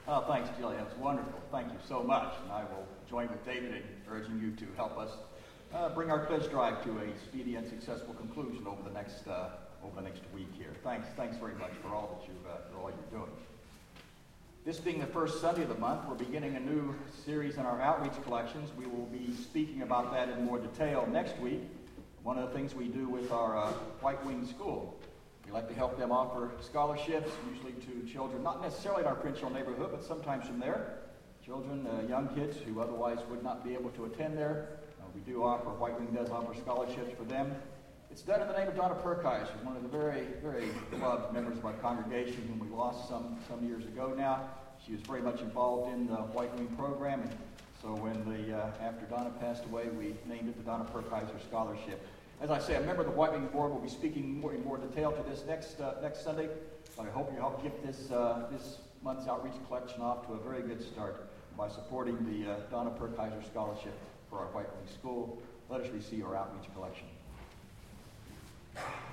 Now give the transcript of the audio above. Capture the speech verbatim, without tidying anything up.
Oh, thanks, Jillian. That was wonderful. Thank you so much. And I will join with David in urging you to help us uh, bring our pledge drive to a speedy and successful conclusion over the next uh, over the next week here. Thanks, thanks very much for all that you uh, for all you're doing. This being the first Sunday of the month, we're beginning a new series in our outreach collections. We will be speaking about that in more detail next week. One of the things we do with our uh, White Wing School, we like to help them offer scholarships, usually to children, not necessarily in our Prince George neighborhood, but sometimes from there. Children, uh, young kids who otherwise would not be able to attend there. Uh, we do offer, White Wing does offer scholarships for them. It's done in the name of Donna Perkaiser, one of the very, very beloved members of our congregation whom we lost some, some years ago now. She was very much involved in the White Wing program, and so when the, uh, after Donna passed away, we named it the Donna Perkaiser Scholarship. As I say, a member of the White Wing Board will be speaking more in more detail to this next uh, next Sunday, but I hope you help get this, uh, this month's outreach collection off to a very good start by supporting the uh, Donna Perkaiser Scholarship for our White Wing School. Let us receive our outreach collection.